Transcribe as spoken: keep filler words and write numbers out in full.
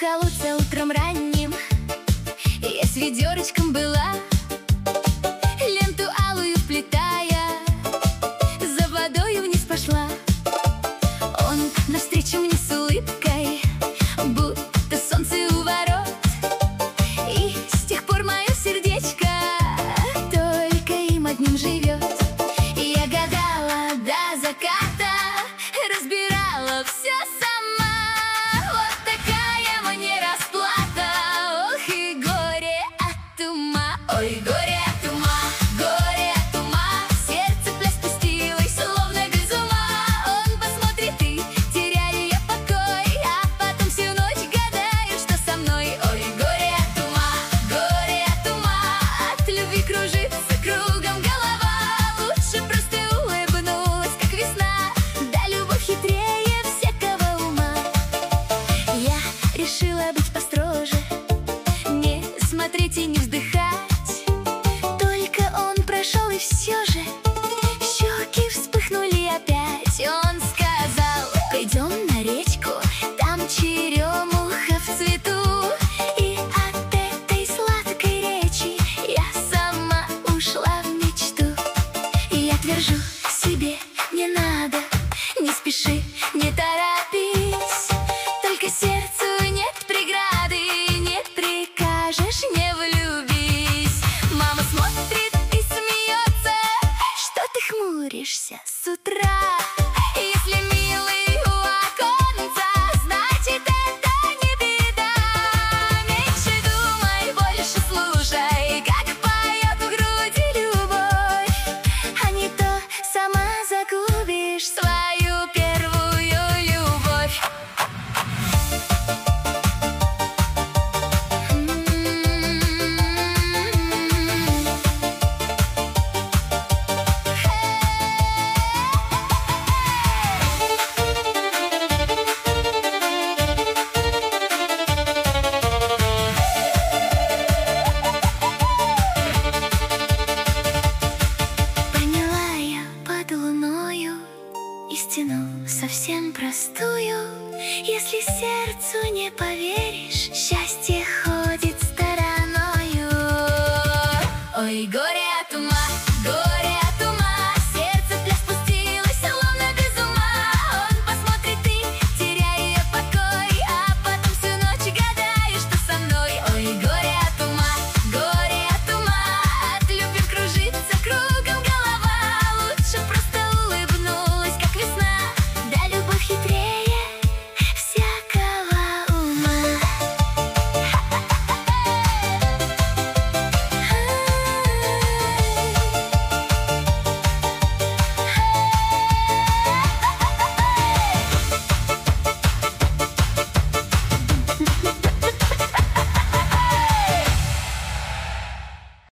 колодца утром ранним я с ведерочком была, ленту алую вплетая, за водою вниз пошла. Он навстречу мне с улыбкой, будто солнце у ворот, и с тех пор мое сердечко только им одним живет. Я гадала до заката, разбирала все сама. Вот такая мне расплата, ох и горе от ума. Ой, горе от ума, горе от ума, сердце пляс пустилось, словно без ума. Он посмотрит и теряю я покой, а потом всю ночь гадаю, что со мной. Ой, горе от ума, горе от ума, от любви кружится кругом голова. Лучше просто улыбнулась, как весна, да любовь хитрее всякого ума. Я решила быть построже, не смотреть и не вздыхать. Только он прошел, и все же щеки вспыхнули опять. Он сказал: пойдем на речку, там черемуха в цвету. И от этой сладкой речи я сама ушла в мечту. И я твержу себе: не надо, не спеши, не торопись, только сердцу нет преграды, не прикажешь, не влюбись. Мама смотрит и смеется: что ты хмуришься с утра? Если милый у оконца, значит это не беда. Меньше думай, больше слушай, как поет в груди любовь, а не то сама загубишь свою первую любовь. Поняла я под луною истину совсем простую: если сердцу не поверишь, счастье ходит стороною. Ой, горе от ума.